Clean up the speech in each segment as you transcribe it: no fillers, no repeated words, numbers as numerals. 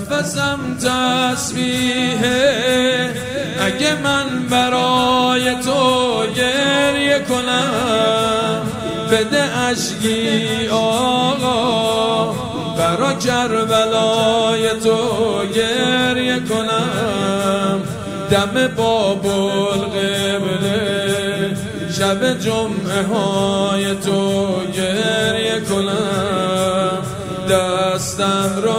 نفسم تسبیحه اگه من برای تو گریه کنم، بده اشکی آقا برا کربلای تو گریه کنم. دم باب‌القبله شب جمعه های تو گریه کنم. دستم رو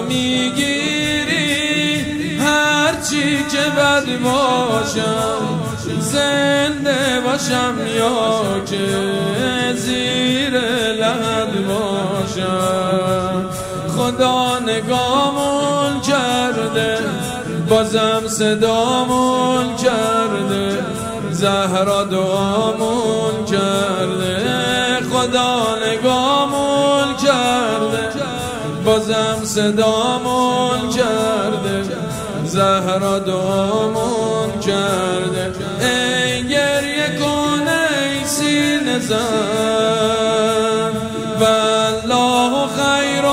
میگیری هرچی که بد باشم، زنده باشم یا که زیر لحد باشم. خدا نگامون کرده بازم صدامون کرده، زهرا دعامون کرده. خدا نگامون کرده بازم صدامون کرده، زهرا دعامون کرده. ای گریه کن ای سینه زن، والله خیر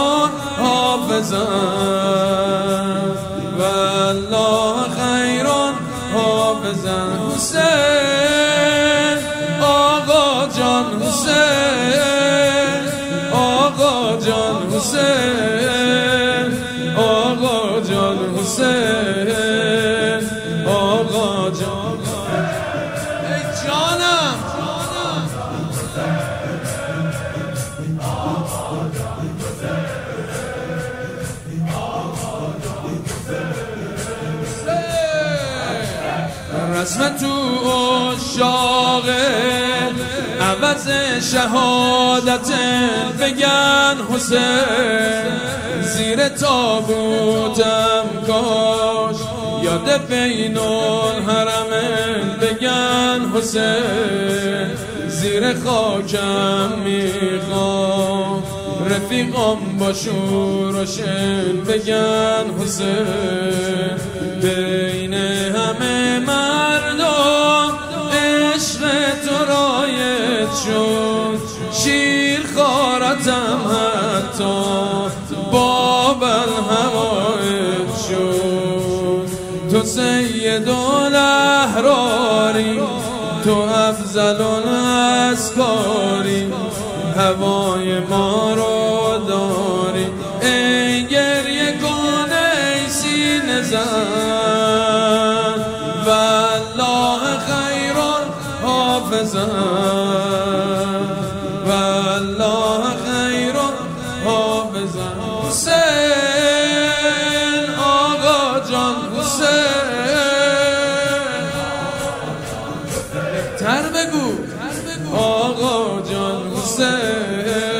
حافظن، والله خیر حافظن. حسین آقا جان حسین، آقا جان حسین، آقا جان حسین، آقا جان. ای جانم رسم تو عشاقه عوض شهادت بگن حسین. زیر تابوتم کاش یاد بین الحرمین بگن حسین. زیر خاکم میخوام رفیقم با شور و شن بگن حسین. بین همه مردم عشق تو رایت شد، شیر خارتم حتی باب الهوایت شد. تو سید الاحراری، تو افضل الاسکاری، هوای ما رو داری. ای گریه کن ای سینه زن، والله خیر حافظن، والله خیر حافظن. حسین آقا جان حسین، تر بگو آقا جان حسین.